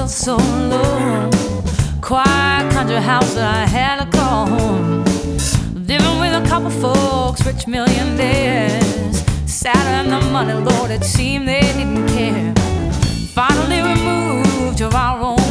felt so alone. Quiet country house I had to call home. Living with a couple folks, rich millionaires. Sat in the money, Lord, it seemed they didn't care. Finally we moved to our own